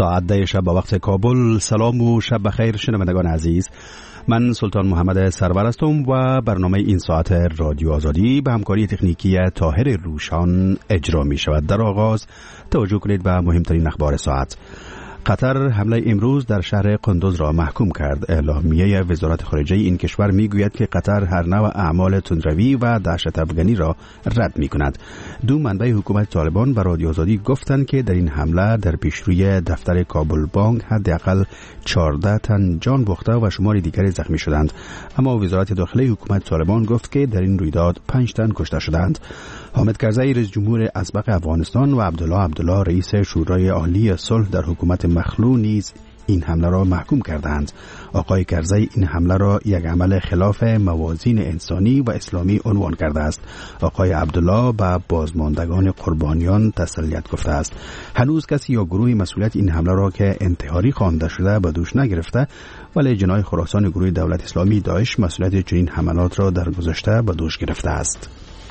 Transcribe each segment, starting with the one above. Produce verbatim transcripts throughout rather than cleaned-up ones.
ساعت ده شب با وقت کابل. سلام و شب بخیر شنوندگان عزیز، من سلطان محمد سرور هستم و برنامه این ساعت رادیو آزادی به همکاری تکنیکی طاهر روشان اجرا می شود. در آغاز توجه کنید به مهمترین اخبار ساعت. قطر حمله امروز در شهر قندوز را محکوم کرد. اعلامیه وزارت خارجه این کشور میگوید که قطر هر نوع اعمال تندروی و دهشت افغانی را رد می کند. دو منبع حکومت طالبان به رادیو آزادی گفتند که در این حمله در پیشروی دفتر کابل بانک حداقل چهارده تن جان باخته و شمار دیگری زخمی شدند، اما وزارت داخلی حکومت طالبان گفت که در این رویداد پنج تن کشته شدند. حامد کرزی رئیس جمهور اسبق افغانستان و عبدالله عبدالله رئیس شورای عالی صلح در حکومت مخلوع نیز این حمله را محکوم کردند. آقای کرزی این حمله را یک عمل خلاف موازین انسانی و اسلامی عنوان کرده است. آقای عبدالله به بازماندگان قربانیان تسلیت گفته است. هنوز کسی یا گروه مسئولیت این حمله را که انتحاری خوانده شده به دوش نگرفته، ولی جناح خراسان گروه دولت اسلامی داعش مسئولیت چنین حملات را در گذشته به دوش گرفته است.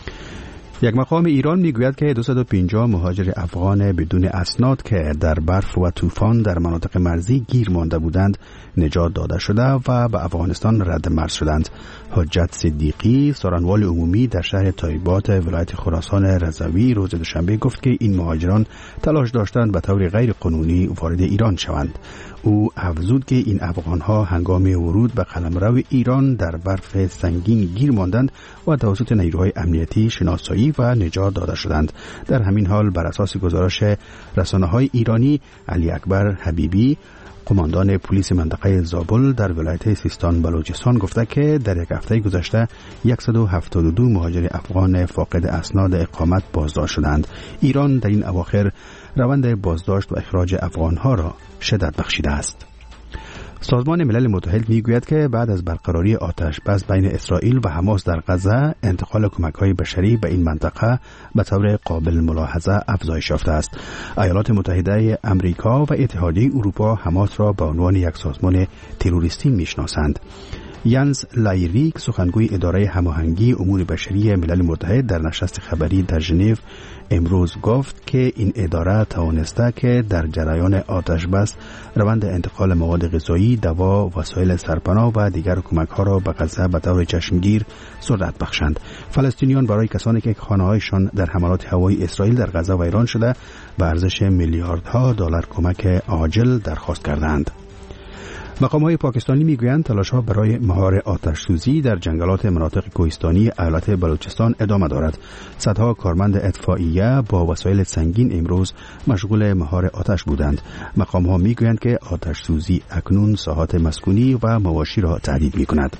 یک مقام ایران میگوید که دویست و پنجاه مهاجر افغان بدون اسناد که در برف و طوفان در مناطق مرزی گیر مانده بودند نجات داده شده و به افغانستان رد مرز شدند. حجت صدیقی سارنوال عمومی در شهر تایبات ولایت خراسان رضوی روز دوشنبه گفت که این مهاجران تلاش داشتند به طور غیر قانونی وارد ایران شوند. او افزود که این افغانها هنگام ورود به قلمرو ایران در برف سنگین گیر ماندند و توسط نیروهای امنیتی شناسایی و نجات داده شدند. در همین حال بر اساس گزارش رسانه‌های ایرانی، علی اکبر حبیبی قماندان پلیس منطقه زابل در ولایت سیستان بلوچستان گفته که در یک هفته گذشته صد و هفتاد و دو مهاجر افغان فاقد اسناد اقامت بازداشت شدند. ایران در این اواخر روند بازداشت و اخراج افغانها را شدت بخشیده است. سازمان ملل متحد میگوید که بعد از برقراری آتش بس بین اسرائیل و حماس در غزه، انتقال کمک‌های بشری به این منطقه به طور قابل ملاحظه افزایش یافته است. ایالات متحده آمریکا و اتحادیه اروپا حماس را به عنوان یک سازمان تروریستی میشناسند. یانس لایریک سخنگوی اداره هماهنگی امور بشری ملل متحد در نشست خبری در ژنو امروز گفت که این اداره توانسته که در جریان آتش بس روند انتقال مواد غذایی، دوا، وسایل سرپناه و دیگر کمک‌ها را به غزه به طور چشمگیر سرعت بخشند. فلسطینیان برای کسانی که خانه‌هایشان در حملات هوایی اسرائیل در غزه ویران شده به ارزش میلیاردها دلار کمک عاجل درخواست کردند. مقام‌های پاکستانی میگویند تلاش‌ها برای مهار آتش سوزی در جنگلات مناطق کوهستانی ایالت بلوچستان ادامه دارد. صدها کارمند اطفائیه با وسایل سنگین امروز مشغول مهار آتش بودند. مقام‌ها میگویند که آتش سوزی اکنون ساحات مسکونی و مواشی را تهدید می‌کند.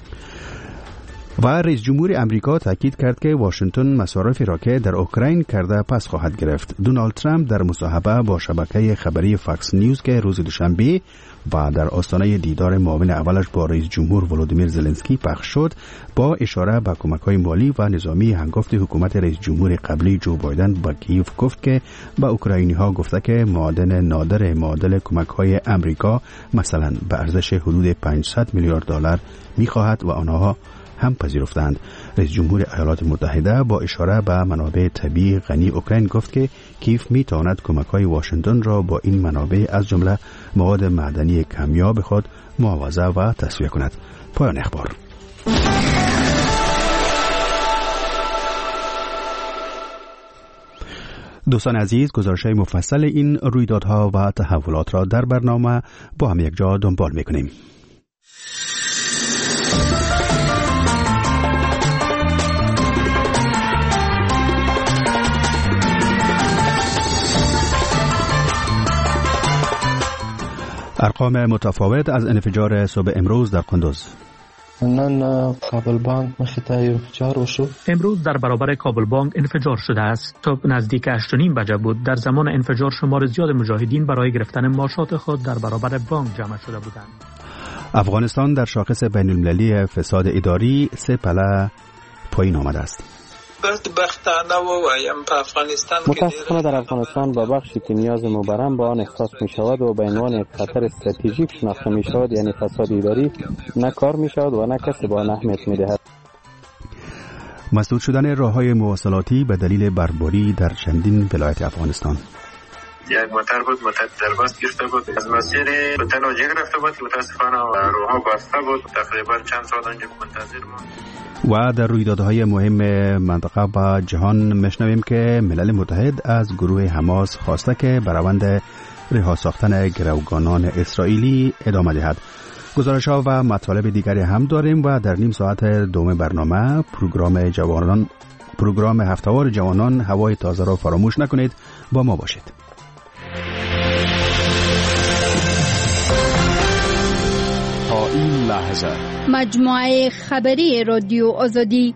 و رئیس جمهور امریکا تاکید کرد که واشنگتن مصارفی را که در اوکراین کرده پس خواهد گرفت. دونالد ترامپ در مصاحبه با شبکه خبری فاکس نیوز که روز دوشنبه و در آستانه دیدار معاون اولش با رئیس جمهور ولودیمیر زلنسکی پخش شد، با اشاره به کمک‌های مالی و نظامی هنگفت حکومت رئیس جمهور قبلی جو بایدن به کیف گفت که به اوکراینی‌ها گفته که معادن نادر معادل کمک‌های امریکا مثلا به ارزش حدود پانصد میلیارد دلار می‌خواهد و آنها هم پذیرفتند. رئیس جمهور ایالات متحده با اشاره به منابع طبیعی غنی اوکراین گفت که کیف می‌تواند کمک‌های واشنگتن را با این منابع از جمله مواد معدنی کمیاب خود معاوضه و تسویه کند. پایان اخبار. دوستان عزیز، گزارش‌های مفصل این رویدادها و تحولات را در برنامه با هم یک جا دنبال می‌کنیم. ارقام متفاوت از انفجار صبح امروز در قندوز. نن کابل بانک مخته انفجار وشو. امروز در برابر کابل بانک انفجار شده است. تا نزدیک هشت و نیم بجه بود. در زمان انفجار شمار زیاد مجاهدین برای گرفتن ماشات خود در برابر بانک جمع شده بودند. افغانستان در شاخص بین المللی فساد اداری سه پله پایین آمده است. بدبختانه ووایم په افغانستان متاسفانه در افغانستان با بخشی که نیاز مبرم با آن احساس می شود و به عنوان یک خطر استراتژیک شناخته می شود، یعنی فساد اداری، نه کار می شود و نه کسی با آن اهمیت می دهد. مسدود شدن راه‌های مواصلاتی به دلیل برفباری در چندین ولایت افغانستان. یک موتر بود، موتر دربست گرفته بود، از مسیر به تناجی رفته بود که متاسفانه روها بسته بود. تقریبا چند سال آنجا منتظر بود. و در رویدادهای مهم منطقه و جهان میشنویم که ملل متحد از گروه حماس خواسته که به روند رها ساختن گروگانان اسرائیلی ادامه دهد. گزارش‌ها و مطالب دیگری هم داریم و در نیم ساعت دوم برنامه پروگرام جوانان پروگرام هفته‌وار جوانان هوای تازه را فراموش نکنید، با ما باشید. تا این لحظه مجموعه خبری رادیو آزادی.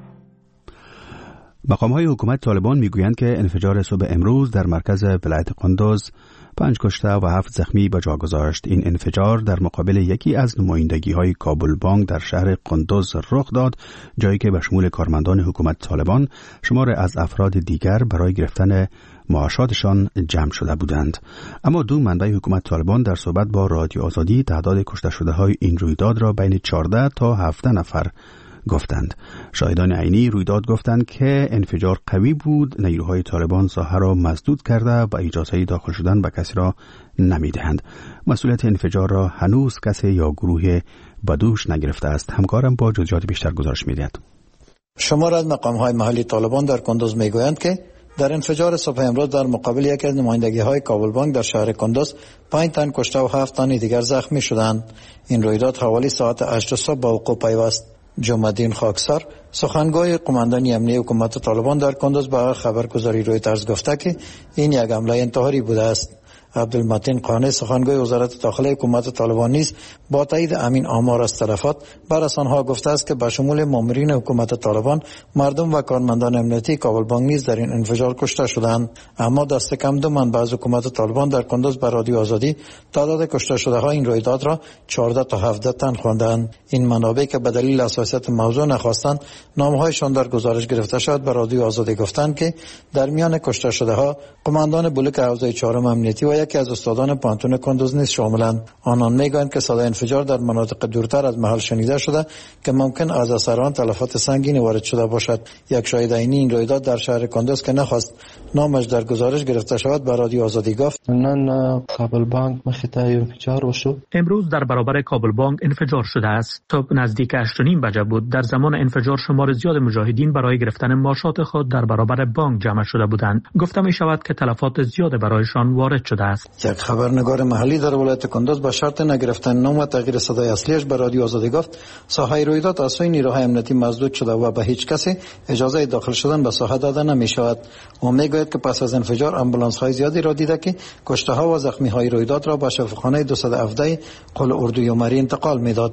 مقام‌های حکومت طالبان میگویند که انفجار صبح امروز در مرکز ولایت قندوز پنج کشته و هفت زخمی به جا گذاشت. این انفجار در مقابل یکی از نمایندگی‌های کابل بانک در شهر قندوز رخ داد، جایی که به شمول کارمندان حکومت طالبان شمار از افراد دیگر برای گرفتن معاشاتشان جمع شده بودند. اما دو منبع حکومت طالبان در صحبت با رادیو آزادی تعداد کشته شده‌های این رویداد را بین چهارده تا هفده نفر گفتند. شاهدان عینی رویداد گفتند که انفجار قوی بود، نیروهای طالبان ساحه را مسدود کرده و اجازه داخل شدن به کسی را نمیدهند. مسئولیت انفجار را هنوز کسی یا گروه بدوش نگرفته است. همکارم با جزئیات بیشتر گزارش می‌دهد. شمار از مقام‌های محلی طالبان در کندوز میگویند که در انفجار صبح امروز در مقابل یکی از نمایندگی‌های کابل بانک در شهر کندوز پنج تن کشته و هفت تن دیگر زخمی شدند. این رویداد حوالی ساعت هشت صبح با وقوع پیوست. جمع‌الدین خاکسار سخنگوی قماندانی امنیتی حکومت طالبان در کندوز به خبرگزاری رویترز گفته که این یک حمله انتحاری بوده است. عبدالمتین قانع سخنگوی وزارت داخلی حکومت طالبان نیز با تایید امین آمار از تلفات بر رسانه‌ها گفته است که به شمول مامورین حکومت طالبان، مردم و کارمندان امنیتی کابل بانک نیز در این انفجار کشته شدند. اما دست کم دو منبع از حکومت طالبان در کندوز به رادیو آزادی تعداد کشته شده ها این رویداد را چهارده تا هفده تن خواندند. این منابع که به دلیل حساسیت موضوع نخواستند نامه‌هایشان در گزارش گرفته شد به رادیو آزادی گفتند که در میان کشته شده ها قماندان بلوک حوزه چهارم امنیتی و یکی از استادان پانتون کندوز نیز شاملند. آنان میگویند که صدای انفجار در مناطق دورتر از محل شنیده شده که ممکن از اثر آن تلفات سنگینی وارد شده باشد. یک شاهد عینی این رویداد در شهر کندوز که نخواست نامش در گزارش گرفته شود به رادیو آزادی گفت: نه کابل بانک مخیطه انفجار شد. امروز در برابر کابل بانک انفجار شده است. تا نزدیک هشت و نیم بجه بود. در زمان انفجار شمار زیاد مجاهدین برای گرفتن معاشات خود در برابر بانک جمع شده بودند. گفته می شود که تلفات زیاد برایشان وارد شده است. یک خبرنگار محلی در ولایت کندوز با شرط نگرفتن نام و تغییر صدای اصلیش به رادیو آزادی گفت ساحه رویداد از سوی نیروهای امنیتی مسدود شده و به هیچ کسی اجازه داخل شدن به ساحه داده نمی شود. او میگوید که پس از انفجار امبولانس های زیادی را دیده که کشته ها و زخمی های رویداد را به شفاخانه دویست و هفده قل اردوی عمری انتقال میداد.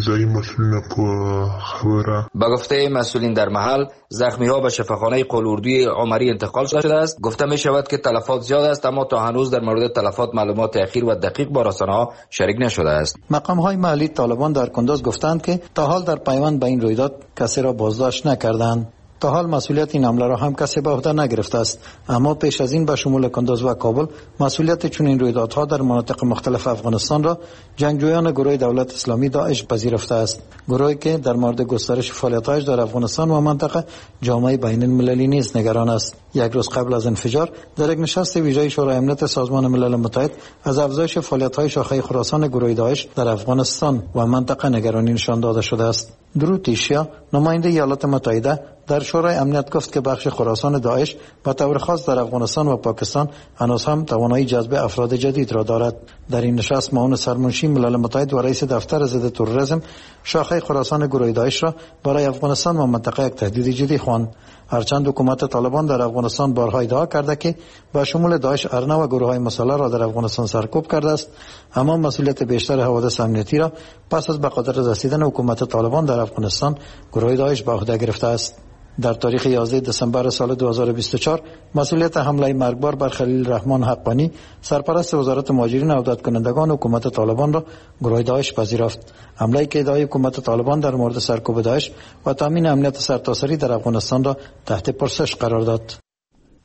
با گفته مسئولین در محل زخمی ها به شفاخانه قل اردوی عمری انتقال شده است. گفته می شود که تلفات زیاد است، اما تا هنوز در مورد تلفات معلومات اخیر و دقیق با رسانه‌ها شریک نشده است. مقام های محلی طالبان در کندوز گفتند که تا حال در پیوند به این رویداد کسی را بازداشت نکردند. تا حال مسئولیت این حمله را هم کسی به عهده نگرفته است، اما پیش از این به شمول کندوز و کابل مسئولیت چنین رویدادها در مناطق مختلف افغانستان را جنگجویان گروه دولت اسلامی داعش پذیرفته است، گروهی که در مورد گسترش فعالیت‌هایش در افغانستان و منطقه جامعه بین المللی نیز نگران است. یک روز قبل از انفجار در یک نشست ویژه شورای امنیت سازمان ملل متحد از افزایش فعالیت‌های شاخه خراسان گروه داعش در افغانستان و منطقه نگرانی نشان داده شده است. درو تیشیا نماینده ایالات متحده در شورای امنیت گفت که بخش خراسان داعش به طور خاص در افغانستان و پاکستان هنوز هم توانایی جذب افراد جدید را دارد. در این نشست معاون سرمنشی ملل متحد و رئیس دفتر ضد تروریسم شاخه خراسان گروه داعش را برای افغانستان و منطقه یک تهدید جدی خواند. هرچند حکومت طالبان در افغانستان بارها ادعا کرده که با شمول داعش ارنه و گروه‌های مسلح را در افغانستان سرکوب کرده است، اما مسئولیت بیشتر حوادث امنیتی را پس از به قدرت رسیدن حکومت طالبان در افغانستان گروه داعش به عهده گرفته است. در تاریخ یازده دسامبر سال دو هزار و بیست و چهار مسئولیت حمله مرگبار بر خلیل الرحمن حقانی سرپرست وزارت مهاجرین و عودت کنندگان حکومت طالبان را گروه داعش پذیرفت. حمله‌ای که ادعای حکومت طالبان در مورد سرکوب داعش و تامین امنیت سرتاسری در افغانستان را تحت پرسش قرار داد.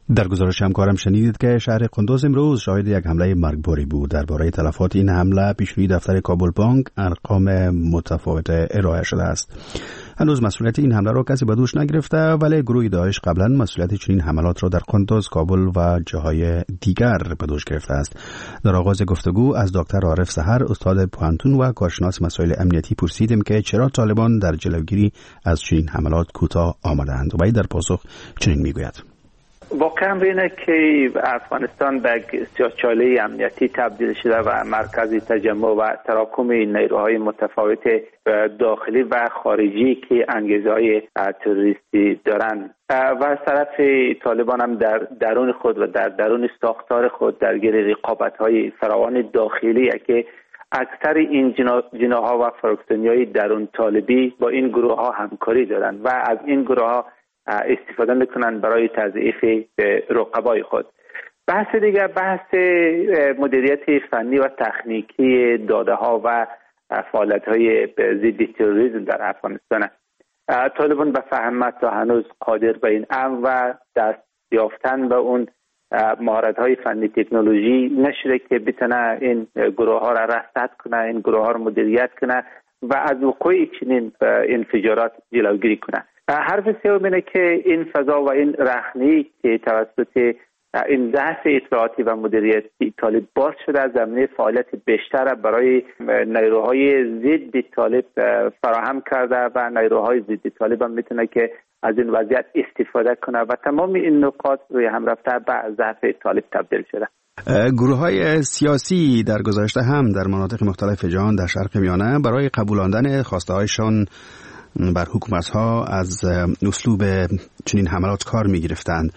در گزارش همکارم شنیدید که شهر قندوز امروز شاهد یک حمله مرگباری بود. درباره تلفات این حمله پیشروی دفتر کابل بانک ارقام متفاوت ارائه شده است. هنوز مسئولیت این حمله را کسی به دوش نگرفته، ولی گروه داعش قبلا مسئولیت چنین حملات را در قندوز، کابل و جاهای دیگر به دوش گرفته است. در آغاز گفتگو از دکتر عارف سحر، استاد پوهنتون و کارشناس مسائل امنیتی، پرسیدیم که چرا طالبان در جلوگیری از چنین حملات کوتاه آمدند و در پاسخ چنین میگوید: واقعا اینه که افغانستان به سیاه‌چاله امنیتی تبدیل شده و مرکز تجمع و تراکم نیروهای متفاوت داخلی و خارجی که انگیزه‌های تروریستی دارند و از طرف طالبان هم در درون خود و در درون ساختار خود درگیر رقابت‌های فراوان داخلی که اکثر این جناح‌ها و فراکسیون‌های درون طالبی با این گروه‌ها همکاری دارند و از این گروه‌ها استفاده میکنن برای تضعیف رقبای خود. بحث دیگر بحث مدیریت فنی و تکنیکی داده ها و فعالیت های ضد تروریسم در افغانستان. طالبان به فهم تا هنوز قادر به این امر و دست یافتن به اون مهارت های فنی تکنولوژی نشده که بتونه این گروه ها را رصد کنه، این گروه ها را مدیریت کنه و از وقوع چنین انفجارات جلوگیری کنه. حرف سوم اینه که این فضا و این رخنه‌ای که توسط این بحث اطلاعاتی و مدیریتی طالب باز شده از زمینه فعالیت بیشتر برای نیروهای ضد طالب فراهم کرده و نیروهای ضد طالب هم میتونه که از این وضعیت استفاده کنه و تمام این نقاط روی هم رفته به ضعف طالب تبدیل شده. گروه های سیاسی در گذشته هم در مناطق مختلف جهان در شرق میانه برای قبولاندن خواسته هایشان بر حکومت‌ها از اسلوب چنین حملات کار می‌گرفتند.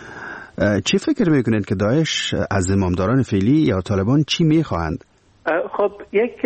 چی فکر می‌کنید که داعش از زمامداران فعلی یا طالبان چی می‌خواهند؟ خب یک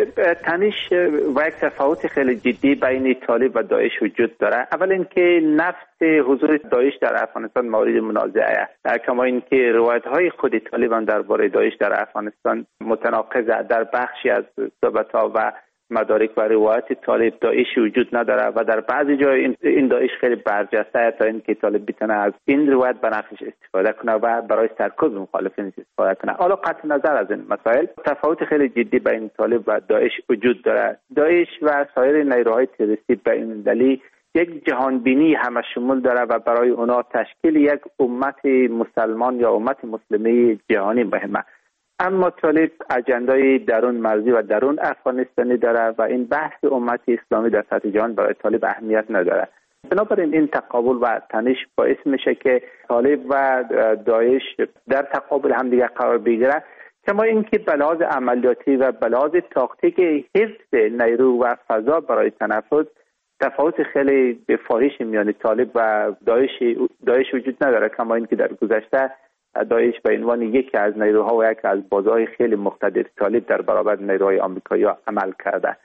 تنش و یک تفاوت خیلی جدی بین طالب و داعش وجود داره. اول اینکه نفس حضور داعش در افغانستان مورد منازعه است، کما اینکه روایت‌های خود طالبان درباره داعش در افغانستان متناقضه. در بخشی از صحبت‌ها و مدارک و روایت طالب داعش وجود نداره و در بعضی جای این داعش خیلی برجسته تا اینکه طالب بتونه از این روایت به نفعش استفاده کنه و برای سرکوب مخالفین استفاده کنه. حالا قطع نظر از این مسائل، تفاوت خیلی جدی بین طالب و داعش وجود داره. داعش و سایر نیروهای تروریستی به این دلیل یک جهانبینی همه شمول داره و برای اونا تشکیل یک امت مسلمان یا امت مسلمه جهانی مهمه. اما طالب اجندای درون مرزی و درون افغانستانی داره و این بحث امت اسلامی در سطح جهان برای طالب اهمیت نداره. بنابراین این تقابل و تنش باعث میشه که طالب و داعش در تقابل همدیگر قرار بگیره، کما اینکه به لحاظ عملیاتی و به لحاظ تاکتیک حفظ نیرو و فضا برای تنفس تفاوت خیلی فاحش میان طالب و داعش داعش وجود نداره، کما اینکه در گذشته داعش به عنوان یکی از نیروها و یکی از بازهای خیلی مقتدر طالب در برابر نیروهای آمریکایی عمل کرده.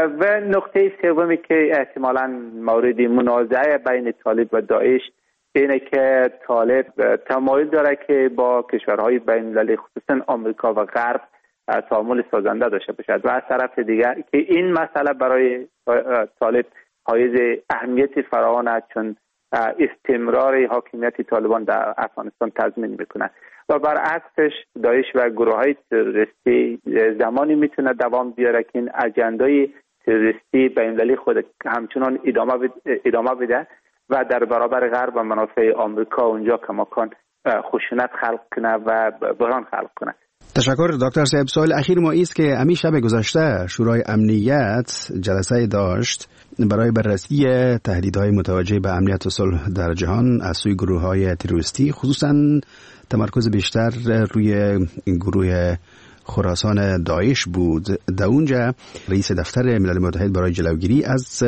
و نقطه سومی که احتمالاً مورد منازعه بین طالب و داعش اینه که طالب تمایل داره که با کشورهای بین المللی خصوصا آمریکا و غرب تعامل سازنده داشته باشد و از طرف دیگر که این مسئله برای طالب حائز اهمیت فراوان است، چون استمرار حاکمیت طالبان در افغانستان تضمین میکنه و برعکسش داعش و گروه های تروریستی زمانی میتونه دوام بیاره که این اجندای تروریستی بین المللی خود همچنان ادامه ادامه بده و در برابر غرب و منافع آمریکا اونجا کماکان خشونت خلق کنه و بحران خلق کنه. تشکر دکتر صاحب. سوال اخیر ما است که همین شب گذشته شورای امنیت جلسه داشت برای بررسی تهدیدهای متوجه به امنیت و صلح در جهان از سوی گروه‌های تروریستی، خصوصا تمرکز بیشتر روی گروه خراسان داعش بود. در اونجا رئیس دفتر ملل متحد برای جلوگیری از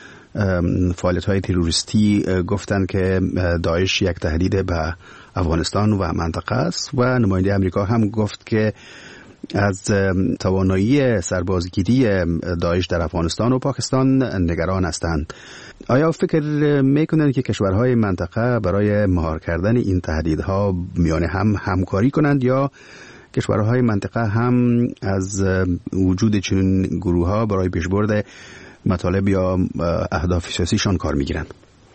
فعالیت‌های تروریستی گفتند که داعش یک تهدید به افغانستان و منطقه است و نماینده امریکا هم گفت که از توانایی سربازگیری داعش در افغانستان و پاکستان نگران هستند. آیا فکر میکنند که کشورهای منطقه برای مهار کردن این تهدیدها میان هم همکاری کنند یا کشورهای منطقه هم از وجود چنین گروه‌ها برای پیشبرد مطالب یا اهداف سیاسیشان کار میگیرند؟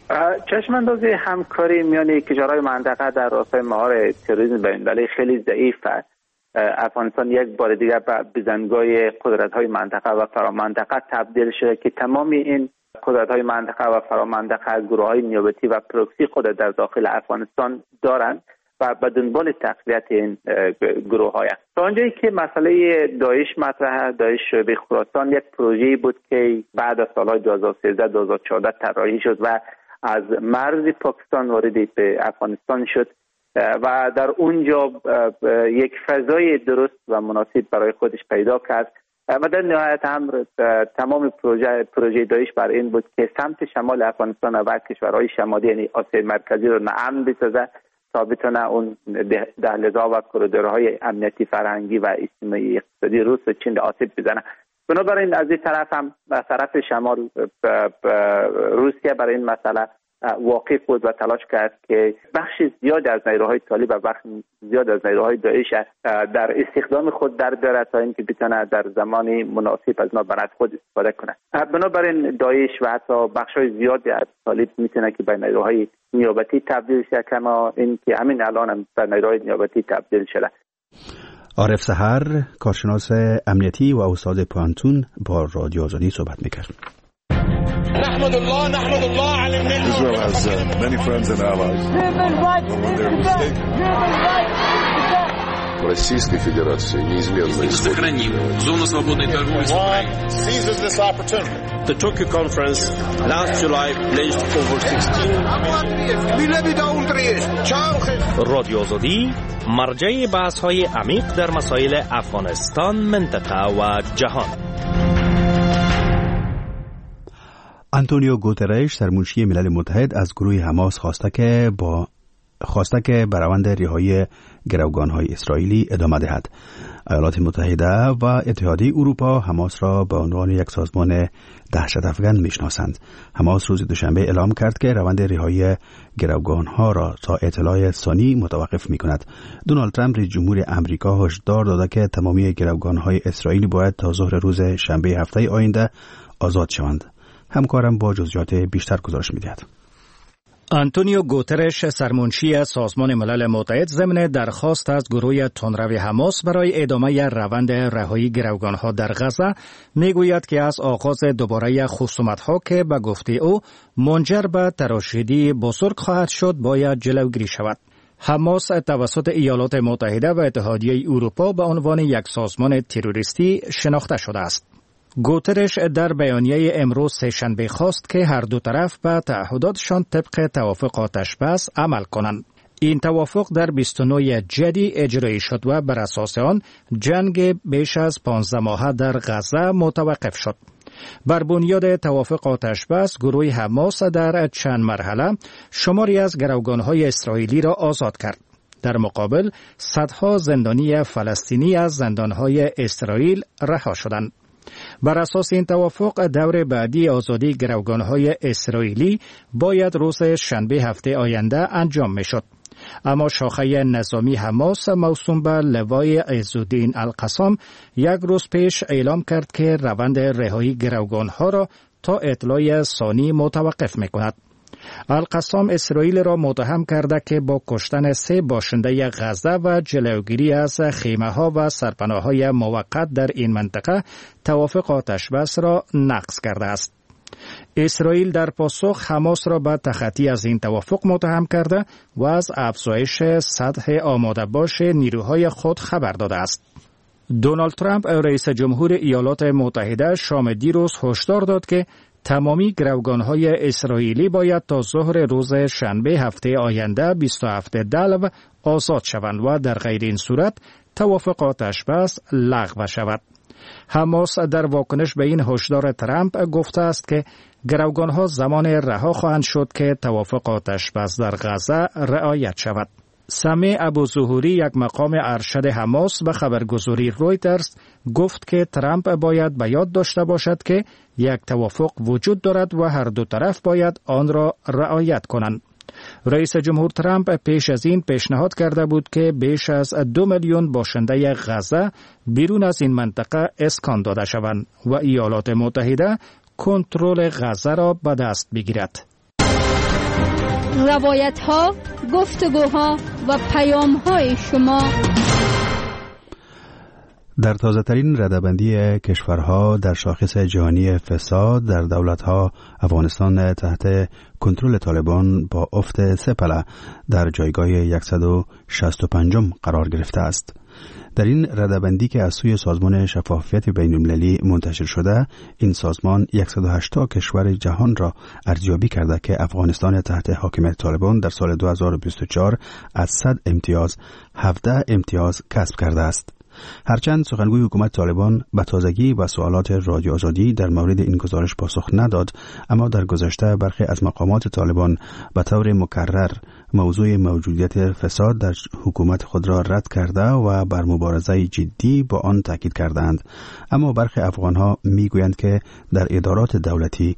چشماندازی همکاری میان کشورهای منطقه در راستای مهار تروریسم بین‌المللی خیلی ضعیفه. افغانستان یک بار دیگر به بزنگاه قدرت‌های منطقه و فرامنطقه تبدیل شده که تمام این قدرت‌های منطقه و فرامنطقه گروه‌های نیابتی و پروکسی خود در داخل افغانستان دارند و به دنبال تقویت این گروه‌های. تا اونجایی که مسئله داعش مطرحه، داعش شعبه خراسان یک پروژه‌ای بود که بعد از سال‌های دو هزار و سیزده دو هزار و چهارده طراحی شد و از مرز پاکستان وارد به افغانستان شد و در اونجا یک فضای درست و مناسب برای خودش پیدا کرد و در نهایت امر تمام پروژه پروژه داعش بر این بود که سمت شمال افغانستان و کشورهای شمالی یعنی آسیای مرکزی رو ناامن بسازه تا بتونه اون دهلیزها و کوریدورهای امنیتی فرهنگی و اجتماعی اقتصادی روس و چین آسیب بزنه. بنابراین از این طرف هم از طرف شمال روسیه برای این مسئله واقف بود و تلاش کرد که بخش زیاد از نیروهای طالب و بخش زیاد از نیروهای داعش در استخدام خود در بیاره تا اینکه بتونه در زمان مناسب از نابرد خود استفاده کنه. بنابراین داعش و حتی بخش‌های زیادی از طالب میتونه که به نیروهای نیابتی تبدیل شه، کما اینکه همین الان هم به نیروهای نیابتی تبدیل شده. عارف سحر، کارشناس امنیتی و استاد پانتون، با رادیو آزادی صحبت میکرد. نحمد الله نحمد الله على النعمة. Israel has uh, many friends and allies. В Российской Федерации неизменно сохраним зону свободной торговли с Украиной. Seizes this opportunity. The Tokyo conference last July pledged over sixteen. رادیو آزادی مرجع بحث‌های عمیق در مسائل افغانستان، منطقه و جهان. آنتونیو گوترش، سرمنشی ملل متحد، از گروه حماس خواسته که با خواسته که به روند رهایی گروگان‌های اسرائیلی ادامه دهد. ایالات متحده و اتحادیه اروپا حماس را به عنوان یک سازمان دهشت افکن میشناسند. حماس روز دوشنبه اعلام کرد که روند رهایی گروگان‌ها را تا اطلاع ثانی متوقف می‌کند. دونالد ترامپ رئیس جمهور آمریکا هشدار داده که تمامی گروگان‌های اسرائیلی باید تا ظهر روز شنبه هفته آینده آزاد شوند. همکارم با جزئیات بیشتر گزارش می‌دهد. آنتونیو گوترش، سرمنشی سازمان ملل متحد، ضمن درخواست از گروه تندرو حماس برای ادامه روند رهایی گروگان‌ها در غزه میگوید که از آغاز دوباره خصومت‌ها که به گفته او منجر به تراشیدی بزرگ خواهد شد باید جلوگیری شود. حماس توسط ایالات متحده و اتحادیه اروپا به عنوان یک سازمان تروریستی شناخته شده است. گوترش در بیانیه امروز سه‌شنبه خواست که هر دو طرف به تعهداتشان طبق توافق آتش‌بس عمل کنند. این توافق در بیست و نه جدی اجرایی شد و بر اساس آن جنگ بیش از پانزده ماهه در غزه متوقف شد. بر بنیاد توافق آتش‌بس، گروه حماس در چند مرحله شماری از گروگان‌های اسرائیلی را آزاد کرد. در مقابل صدها زندانی فلسطینی از زندان‌های اسرائیل رها شدند. بر اساس این توافق دور بعدی آزادی گروگان‌های اسرائیلی باید روز شنبه هفته آینده انجام می‌شد. اما شاخه نظامی حماس موسوم به لوای عزالدین القسام یک روز پیش اعلام کرد که روند رهایی گروگان‌ها را تا اطلاع ثانی متوقف می‌کند. القسام اسرائیل را متهم کرده که با کشتن سه باشنده غزه و جلوگیری از خیمه‌ها و سرپناه‌های موقت در این منطقه توافق آتش‌بس را نقض کرده است. اسرائیل در پاسخ حماس را به تخطی از این توافق متهم کرده و از افزایش سطح آماده باش نیروهای خود خبر داده است. دونالد ترامپ، رئیس جمهور ایالات متحده، شام دیروز هشدار داد که تمامی گروگان‌های اسرائیلی باید تا ظهر روز شنبه هفته آینده بیست و هفت دلو آزاد شوند و در غیر این صورت توافق آتش‌بس لغو شود. حماس در واکنش به این هشدار ترامپ گفته است که گروگان‌ها زمان رها خواهند شد که توافق آتش‌بس در غزه رعایت شود. سمیع ابوظهوری، یک مقام ارشد حماس، به خبرگزاری رویترز گفت که ترامپ باید به یاد داشته باشد که یک توافق وجود دارد و هر دو طرف باید آن را رعایت کنند. رئیس جمهور ترامپ پیش از این پیشنهاد کرده بود که بیش از دو میلیون باشنده غزه بیرون از این منطقه اسکان داده شوند و ایالات متحده کنترل غزه را به دست بگیرد. روایت ها، گفتگوها و پیام های شما. در تازه ترین ردبندی کشورها در شاخص جهانی فساد در دولتها، افغانستان تحت کنترل طالبان با افت سه پله در جایگاه صد و شصت و پنج قرار گرفته است. در این ردبندی که از سوی سازمان شفافیت بین‌المللی منتشر شده، این سازمان صد و هشتاد کشور جهان را ارزیابی کرده که افغانستان تحت حاکمیت طالبان در سال دو هزار و بیست و چهار از صد امتیاز هفده امتیاز کسب کرده است. هرچند سخنگوی حکومت طالبان به تازگی و سوالات رادیو آزادی در مورد این گزارش پاسخ نداد، اما در گذشته برخی از مقامات طالبان به طور مکرر موضوع موجودیت فساد در حکومت خود را رد کرده و بر مبارزه جدی با آن تاکید کردند. اما برخی افغانها میگویند که در ادارات دولتی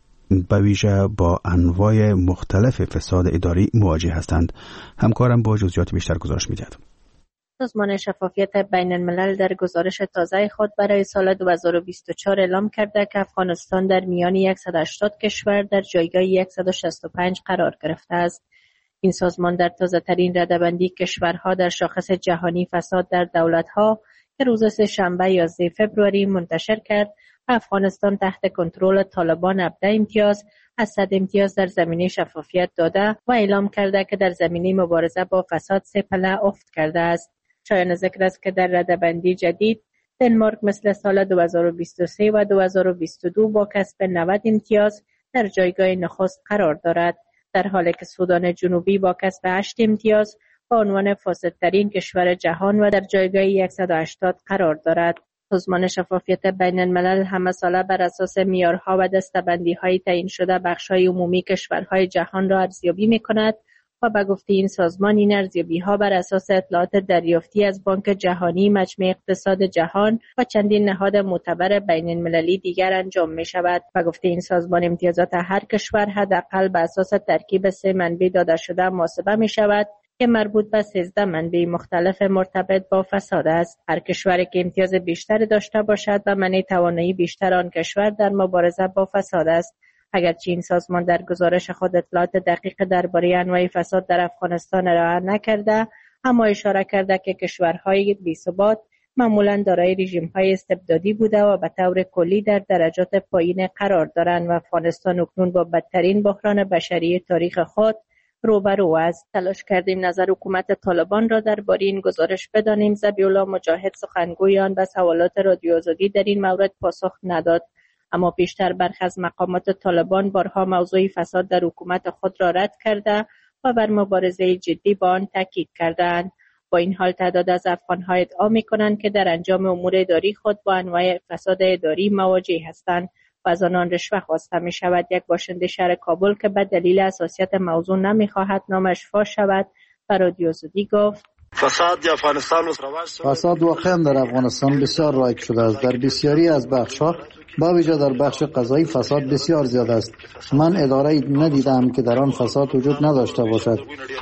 به ویژه با انواع مختلف فساد اداری مواجه هستند. همکارم با جزئیات بیشتر گزارش می‌دهد. سازمان شفافیت بین الملل در گزارش تازه خود برای سال دو هزار و بیست و چهار اعلام کرده که افغانستان در میان صد و هشتاد کشور در جایگاه صد و شصت و پنج قرار گرفته است. این سازمان در تازه ترین ردبندی کشورها در شاخص جهانی فساد در دولتها که روز سه‌شنبه یازده فوریه منتشر کرد، افغانستان تحت کنترل طالبان هفده امتیاز از صد امتیاز در زمینه شفافیت داده و اعلام کرده که در زمینه مبارزه با فساد سه پله افت کرده است. شایان ذکر است که در ردبندی جدید دنمارک مثل سال دو هزار و بیست و سه و دو هزار و بیست و دو با کسب نود امتیاز در جایگاه نخست قرار دارد، در حالی که سودان جنوبی با کسب هشت امتیاز با عنوان فاسدترین کشور جهان و در جایگاه صد و هشتاد قرار دارد. سازمان شفافیت بین الملل همه ساله بر اساس معیارها و دسته‌بندی‌های تعیین شده بخش‌های عمومی کشورهای جهان را ارزیابی می‌کند و به گفته این سازمان این ارزیابی‌ها بر اساس اطلاعات دریافتی از بانک جهانی، مجمع اقتصاد جهان و چندین نهاد معتبر بین‌المللی دیگر انجام می‌شود. به گفته این سازمان امتیازات هر کشور حداقل بر اساس ترکیب سه منبع داده شده محاسبه می‌شود که مربوط به سیزده منبع مختلف مرتبط با فساد است. هر کشوری که امتیاز بیشتری داشته باشد و معنی توانایی بیشتر آن کشور در مبارزه با فساد است. اگرچه این سازمان در گزارش خود اطلاعات دقیق درباره انواع فساد در افغانستان ارائه نکرده، اما اشاره کرده که کشورهای بی‌ثبات معمولاً دارای رژیم‌های استبدادی بوده و به طور کلی در درجات پایین قرار دارند و افغانستان اکنون با بدترین بحران بشری تاریخ خود روبرو است. تلاش کردیم نظر حکومت طالبان را درباره این گزارش بدانیم. ذبیح الله مجاهد سخنگوی آن به سوالات رادیو آزادی در این مورد پاسخ نداد، اما بیشتر برخی از مقامات طالبان بارها موضوع فساد در حکومت خود را رد کرده و بر مبارزه جدی با آن تاکید کردند. با این حال تعداد از افغان‌ها ادعا می‌کنند که در انجام امور اداری خود با انواع فساد اداری مواجه هستند و از آنان رشوه خواسته می‌شود. یک باشنده شهر کابل که به دلیل حساسیت موضوع نمی‌خواهد نامش فاش شود و رادیو آزادی گفت: فساد افغانستان فساد واقعا در افغانستان بسیار رایج شده است. در بسیاری از بخش‌ها با ویژه در بخش قضایی فساد بسیار زیاد است. من اداره‌ای ندیدم که در آن فساد وجود نداشته باشد.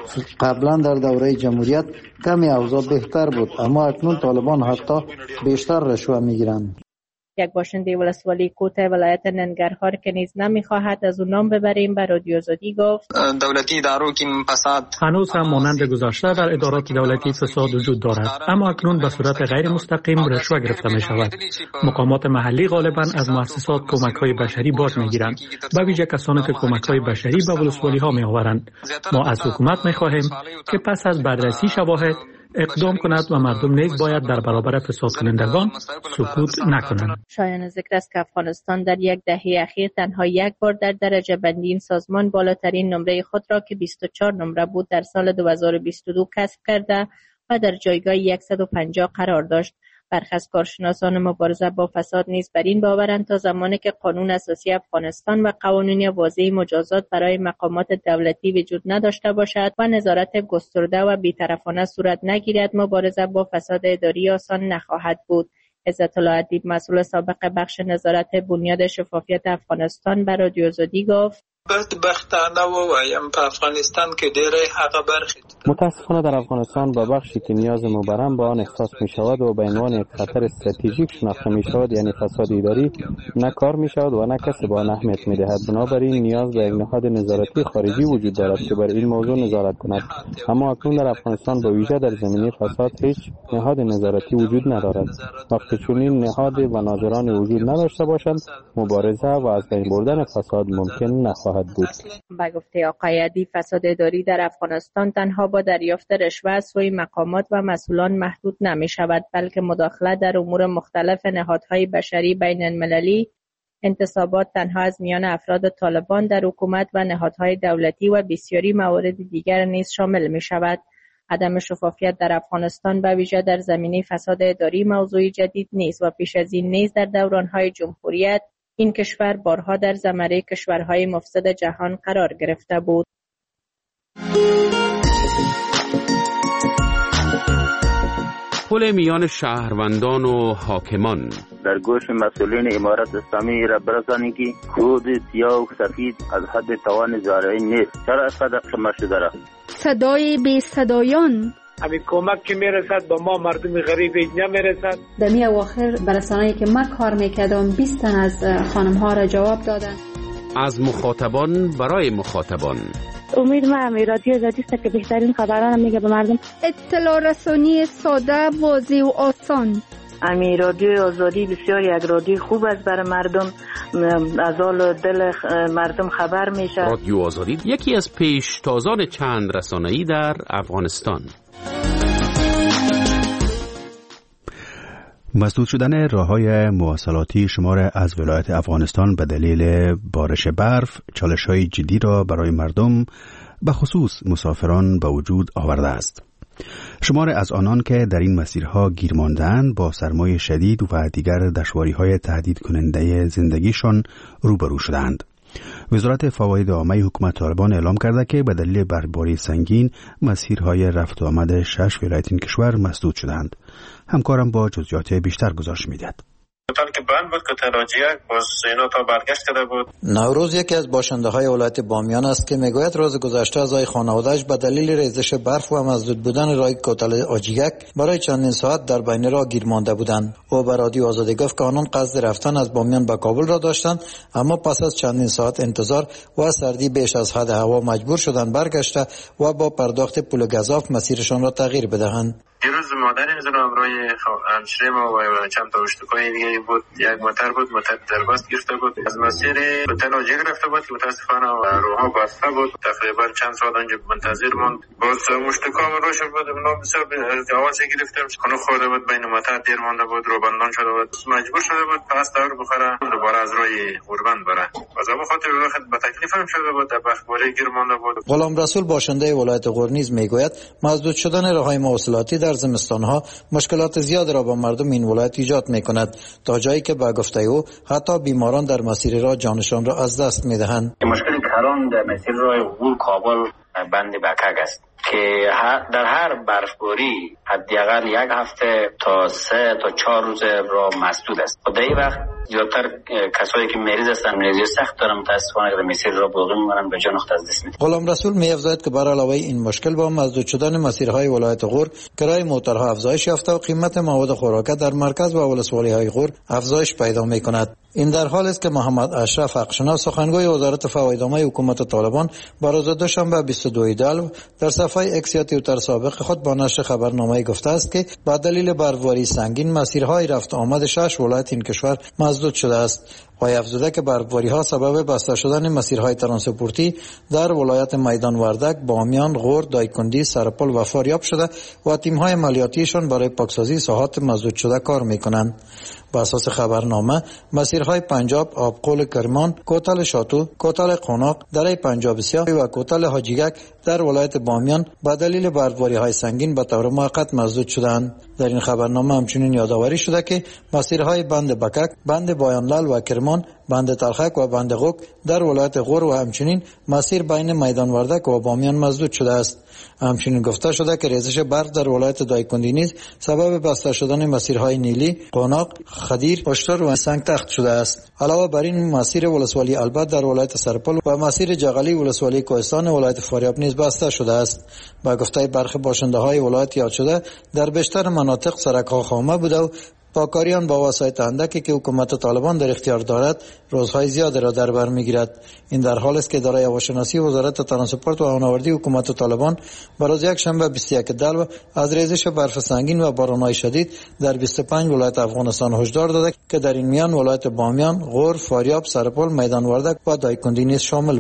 قبلا در دوره جمهوریت کمی اوضاع بهتر بود، اما اکنون طالبان حتی بیشتر رشوه می‌گیرند. یک باشنده ولسوالی کوته ولایت ننگرهار که نیز نمیخواهد از اون نام ببریم به رادیو آزادی گفت: دولتی ادارو که فساد هنوز هم مانند گذشته در ادارات دولتی فساد وجود دارد، اما اکنون به صورت غیر مستقیم رشوه گرفته می شود. مقامات محلی غالبا از مؤسسات کمک های بشری باج می گیرند، به ویژه کسانی که کمک های بشری به ولسوالی ها می آورند. ما از حکومت می خواهیم که پس از بررسی شواهد اقدام کند و مردم نیز باید در برابر فساد کنندگان سکوت نکنند. شایان ذکر است که افغانستان در یک دهه اخیر تنها یک بار در درجه بندی این سازمان بالاترین نمره خود را که بیست و چهار نمره بود در سال دو هزار و بیست و دو کسب کرده و در جایگاه صد و پنجاه قرار داشت. برخی از کارشناسان مبارزه با فساد نیز بر این باورند تا زمانی که قانون اساسی افغانستان و قوانین واضح مجازات برای مقامات دولتی وجود نداشته باشد و نظارت گسترده و بی‌طرفانه صورت نگیرد، مبارزه با فساد اداری آسان نخواهد بود. عزت الله ادیب مسئول سابق بخش نظارت بنیاد شفافیت افغانستان بر رادیو آزادی گفت: بدبختانه ووایم په افغانستان کې ډېری هغه برخې متاسفانه در افغانستان به بخشی که نیاز مبرم به آن احساس می شود و به عنوان یک خطر استراتژیک شناخته می شود، یعنی فساد اداری، نه کار می شود و نه کسی به آن اهمیت می دهد. بنابراین نیاز به یک نهاد نظارتی خارجی وجود دارد که بر این موضوع نظارت کند، اما اکنون در افغانستان به ویژه در زمینه فساد هیچ نهاد نظارتی وجود ندارد. وقتی چنین نهاد و ناظران وجود نداشته باشند، مبارزه و از بین بردن فساد ممکن نخواهد بود. به گفته آقای عدی، فساد اداری در افغانستان تنها با دریافت رشوه از سوی مقامات و مسئولان محدود نمی شود، بلکه مداخله در امور مختلف نهادهای بشری بین المللی، انتصابات تنها از میان افراد طالبان در حکومت و نهادهای دولتی و بسیاری موارد دیگر نیز شامل می شود. عدم شفافیت در افغانستان به ویژه در زمینه فساد اداری موضوع جدید نیست و پیش از این نیز در دورانهای جمهوریت این کشور بارها در زمره کشورهای مفسد جهان قرار گرفته بود. پل میان شهروندان و حاکمان در گوش مسئولین امارت اسلامی را برسانید که کود سیاه و سفید از حد توان زارعی نیست. چرا صدق شما شده را؟ صدای بی صدایان همین کمک که میرسد با ما مردم غریب اینجا میرسد. در می اواخر برسانه‌ای که من کار میکردم بیست تن از خانم ها را جواب دادن. از مخاطبان برای مخاطبان. امید ما هم رادیو آزادی است که بهترین خبران میگه به مردم. اطلاع رسانی ساده، واضح و آسان. امی رادیو آزادی بسیار یک رادیو خوب است برای مردم، از حال دل مردم خبر میشه. رادیو آزادی یکی از پیشتازان چند رسانه‌ای در افغانستان. مسدود شدن راه‌های مواصلاتی شمار از ولایت افغانستان به دلیل بارش برف چالش‌های جدی را برای مردم به خصوص مسافران به وجود آورده است. شمار از آنان که در این مسیرها گیر مانده‌اند با سرمای شدید و دیگر دشواری‌های تهدید کننده زندگیشان روبرو شدند. وزارت فواید عامه حکومت طالبان اعلام کرده که به دلیل برفباری سنگین مسیرهای رفت و آمد شش ولایت این کشور مسدود شدند. همکارم با جزئیات بیشتر گزارش می‌دهد. که بند بود که تراجیه باز اینا تا برگشت کرده بود. نوروز یکی از باشنده های ولایت بامیان است که میگوید روز گذشته اعضای خانواده‌اش به دلیل ریزش برف و مسدود بودن راه کوتل آجیک برای چندین ساعت در بین راه گیر مانده بودند. او به رادیو آزادی گفت که آنان قصد رفتن از بامیان به کابل را داشتند، اما پس از چندین ساعت انتظار و سردی بیش از حد هوا مجبور شدند برگشته و با پرداخت پول گزاف مسیرشان را تغییر بدهند. دیروز مادری میزنم همراه همشیره ما و چند تا اشتکای دیگه بود، یک موتر بود، موتر دربست گرفته بود، از مسیر به تناجی رفته بود که متاسفانه روها بسته بود. تقریبا چند ساعت آنجا منتظر ماند. باز مشتکام روش بود، اونا بسیار آواز گرفتیم، کنو خورده بود، بین موتر دیر مانده بود، رو بندان شده بود، مجبور شده بود پس دور بخوره دوباره از روی غربند بره. باز به خاطر وقت به تکلیف هم شده بود، در بخباری گیر مانده بود. غلام رسول باشنده ولایت غور نیز میگوید مسدود شدن راههای مواصلاتی در زمستانها مشکلات زیاد را با مردم این ولایت ایجاد می‌کند، تا جایی که به گفته او حتی بیماران در مسیر راه جانشان را از دست می‌دهند. مشکل کلان در مسیر راه غور کابل بند بکک است که در هر برفباری حداقل یک هفته تا سه تا چهار روز را مسدود است. و در این وقت زیادتر کسایی که مریض هستند، مریضی سخت دارن، متاسفانه در مسیر را باقی میمونن، به جان خود از دست میدن. غلام رسول می‌افزاید که بر علاوه این مشکل با مسدود شدن مسیرهای ولایت غور، کرایه موترها افزایش یافته و قیمت مواد خوراکه در مرکز و ولسوالی‌های غور افزایش پیدا می‌کند. این در حالی است که محمد اشرف حقشناس سخنگوی وزارت فواید عامه حکومت طالبان بر روز دوشنبه بیست و دو دلو در صفحه اکس یا توییتر سابق خود با نشر خبرنامه گفته است که با دلیل برفباری سنگین مسیرهای رفت آمد شش ولایت این کشور مسدود شده است. و افزوده که برفباری‌ها سبب بسته شدن مسیرهای ترانسپورتی در ولایت میدان وردک، بامیان، غور، دایکندی، سرپل و فاریاب شده و تیم‌های عملیاتیشان برای پاکسازی ساحات مسدود شده کار می‌کنند. بر اساس خبرنامه مسیرهای پنجاب، آبقول کرمان، کوتل شاتو، کوتل قوناق، دره پنجاب سیاه و کوتل حاجیگک در ولایت بامیان با دلیل برفباری‌های سنگین به طور موقت مسدود شدند. در این خبرنامه همچنین یادآوری شده که مسیرهای بند بکک، بند بایانلال و کرمان کرمان، بند تلخک و بند غوک در ولایت غور و همچنین مسیر بین میدان وردک و بامیان مسدود شده است. همچنین گفته شده که ریزش برف در ولایت دایکندی نیز سبب بسته شدن مسیرهای نیلی، قوناق، خدیر، اشتر و سنگ تخت شده است. علاوه بر این مسیر ولسوالی البت در ولایت سرپل و مسیر جغلی ولسوالی کوهستان ولایت فاریاب نیز بسته شده است. با گفته برخی باشنده‌های ولایت یاد شده در بیشتر مناطق سرک‌ها خامه بوده و پاکاریان با وسایط اندکی که حکومت طالبان در اختیار دارد روزهای زیاد را در بر میگیرد. این در حالی است که اداره هواشناسی وزارت ترانسپورت و هوانوردی حکومت طالبان بر روز یک شنبه بیست و یک دلو از ریزش برف سنگین و باران‌های شدید در بیست و پنج ولایت افغانستان هشدار داده که در این میان ولایت بامیان، غور، فاریاب، سرپل، میدان وردک و دایکندی نیز شامل